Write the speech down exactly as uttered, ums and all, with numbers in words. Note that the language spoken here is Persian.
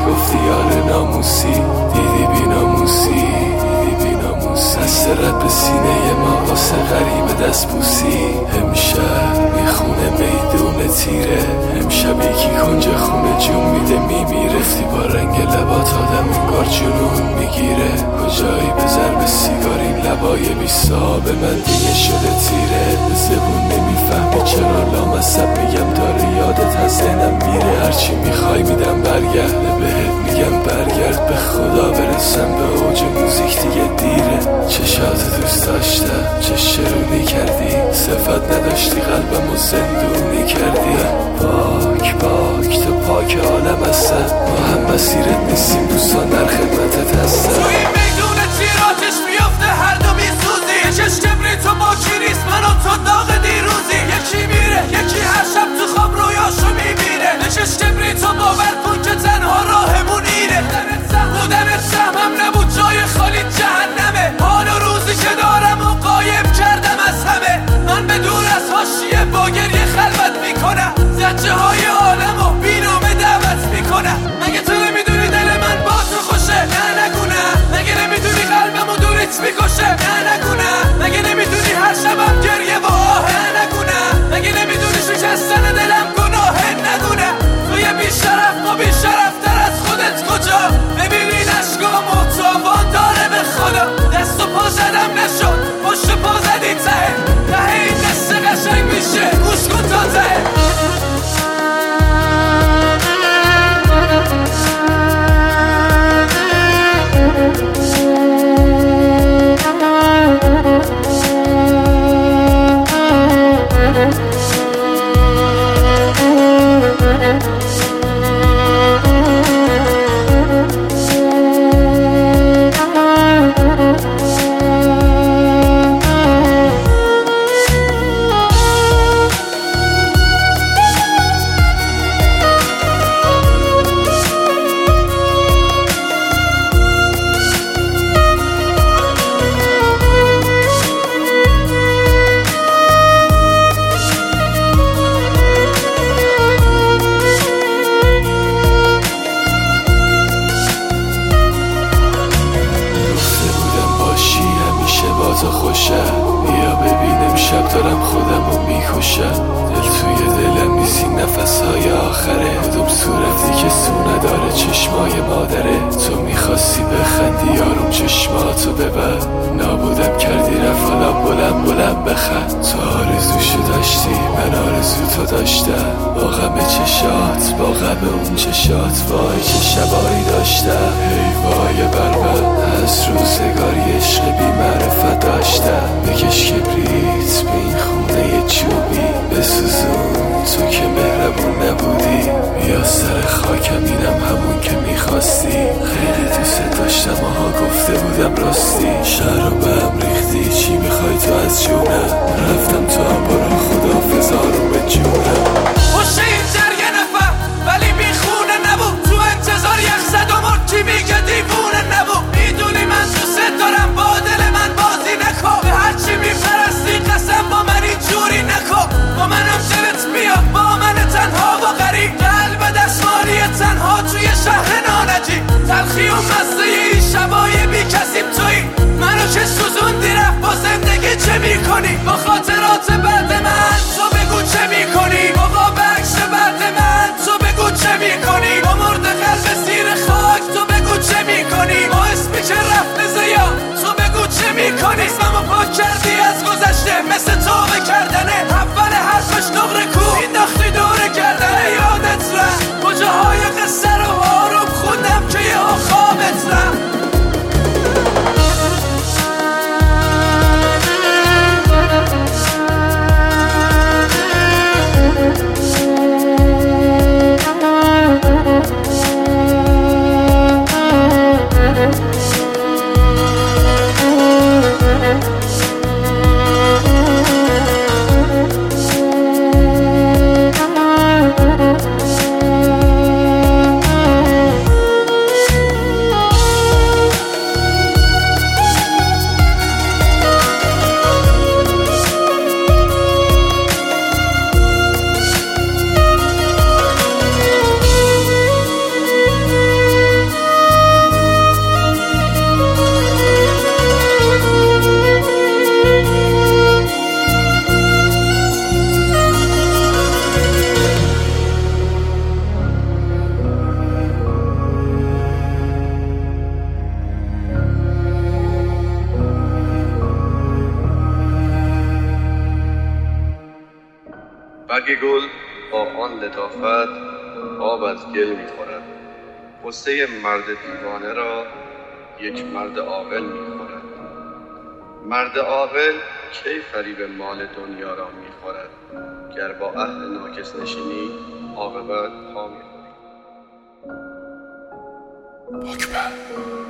گفتی یار ناموسی، دیدی بی ناموسی، دیدی بی ناموسی. دست رد به سینه ما واسه غریب دست بوسی. امشب میخونه میدون تیره، امشب یکی کنج خونه جون میده میمیره. رفتی با رنگ لبات آدم انگار جنون میگیره. کجایی بزر به سیگار این لبای بی صاحب من دیگه شده تیره. زبون نمیفهمی چرا لامصب میگم داره یادت از ذهنم میره. هرچی میخوای میدم برگرده بهت میگم برگرد. به خدا برسم به اوج موزیک دیگه دیره. چشات دوست داشتم چه شرونی کردی، صفت نداشتی قلبمو زندونی کردی. پاک پاک تو پاک عالم هستم، ما هم مسیرت نیستیم دوستان در خدمتت هستم. توی میدون تیراتش میافته هر دو میسوزی. چش کبری تو با کیریست من و تو داغ دیروزی. یکی میره یکی هر شب تو خواب رویاشو میبینه. چش کبری تو باور کن که تنها راهمون اینه. بودنت سهمم نبود جای خالی جهنمه. حال و روزی که دارم و قایم کردم از همه. من به دور از حاشیه با گریه خلوت میکنم. زجه های عالم و بینامه دعوت میکنم. مگه تو نمیدونی دل من با تو خوشه؟ نه نگونم. مگه نمیدونی قلبم و دوریت میکشه؟ نه نگونم. مگه نمیدونی هر شبم گریه و آهه؟ نگونم. مگه نمیدونی شکستن دلم گناهه؟ نگونم. توی بیشرف ما بیشرفتر از خودت کجا؟ ببینین اشکام و تاوان داره به خدا. دست و پا زدم نشد پشت پا زدی ته ته. این قصه قشنگ میشه گوش کن تا ته. بیا ببینم شب دارم خودمو میکشم. دل توی دلم نیستی نفس های آخره. کدوم صورتی که سو نداره چشمای مادره. تو میخواستی بخندی یارم چشماتو ببر. نابودم کردی رفالا بلند بلند بخند. تو آرزوشو داشتی من آرزو تو داشتم. با غم چشات با غم اون چشات وای چه شبایی داشتم. ای وای بربر از روزگاری عشق بی معرفت داشتم. بکش کبریت به این خونه چوبی بسوزون تو که مهربون نبودی. بیا سر خاکم اینم همون که میخواستی. خیلی دوست داشتم آها گفته بودم راستی. شهر رو به هم ریختی چی میخوای تو از جونم. رفتم تو هم برو خداحافظ آروم به جونم. پشت این جرگه نفر ولی بیخونه نبود. تو انتظار یک زد و مرد کی میگه دیوونه نبود. میدونی من دوست دارم با دل من بازی نکن. به هرچی میپرستی قسم با من اینجوری نکن. با منم دلت بیاد با من تنها و غریب. قلب دستمالی تنها توی شهر نانجی. تلخی و مزه این شبای بی کسیم توی. منو که سوزوندی رفت با زندگی چه میکنی؟ با خاطرات بعد من تو بگو چه میکنی؟ آقا به عکس بعد من تو بگو چه میکنی؟ با مرد قلب زیر خاک تو بگو چه میکنی؟ با اسمی که رفت زیا تو بگو چه میکنی؟ اسممو پاک کردی از گذشته مثل توبه کردنه. اول حرفش نقره کو انداختی دوره کردنه. یادت رفت کجاهای قصه رو آروم خوندم که یه خوابت رفت. برگ گل با آن لطافت آب از گل می‌خورد. غصه مرد دیوانه را یک مرد عاقل می‌خورد. مرد عاقل کی فریب مال دنیا را می‌خورد؟ گر با اهل ناکس نشینی عاقبت پا می‌خوری. اکبر